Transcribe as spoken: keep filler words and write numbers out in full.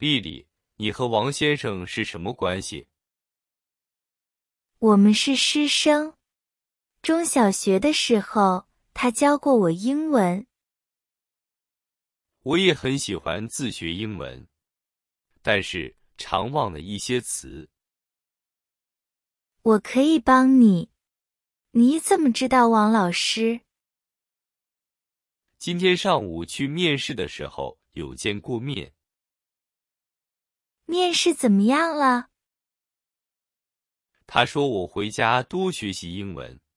丽丽，你和王先生是什么关系？ 我们是师生。中小学的时候，他教过我英文。 我也很喜欢自学英文，但是常忘了一些词。 我可以帮你。你怎么知道王老师？ 今天上午去面试的时候有见过面。 面试怎么样了？ 他说我回家多学习英文。